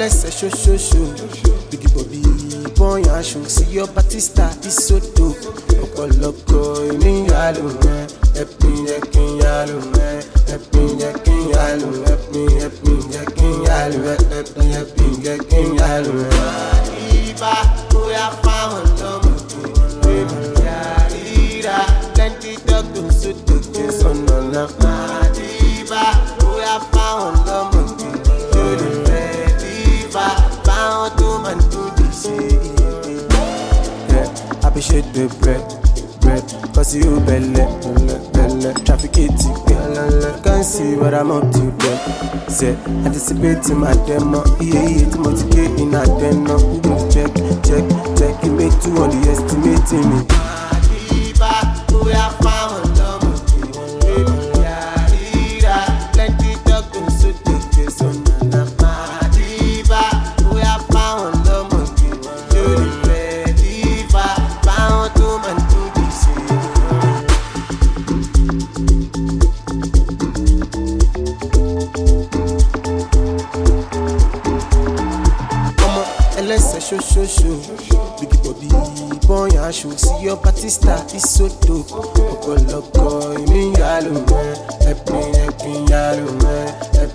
ẹlẹ́sẹ̀ ṣoṣoṣo. Biggie Bobby, born and show. See your Batista is so dope. Ọ̀pọ̀lọpọ̀ ènìyàn ló mẹ́. Help me, jẹ́ kí n yá ló mẹ́. Help me, jẹ́ kí n yá ló mẹ́. Help me, jẹ́ kí n yá ló mẹ́. Help me, jẹ́ kí n yá ló mẹ́. Ìbá bóyá fáwọn lọ́mọ kí wọ́n lè mọ̀ yára. Plenty talk to suit to kiss on the lap. Ìbá bóyá fáwọn lọ́mọ kí wọ́n lè fẹ́. Ìbá fáwọn tó máa ń dún dì sí i. Appreciate the bread, cause you belle, traffic it, can't see what I'm up to them. Say, anticipating my demo, yeah, to motivate in a demo. Check, you make two on the estimating me. We are found plenty talk to suit the case on the Madiba. We are found ẹlẹ́sẹ̀ ṣoṣoṣo. Biggie Bobby, born and show. See your Batista is so dope. Ọ̀pọ̀lọpọ̀ ènìyàn ló mẹ́. Help me, yá ló mẹ́. Help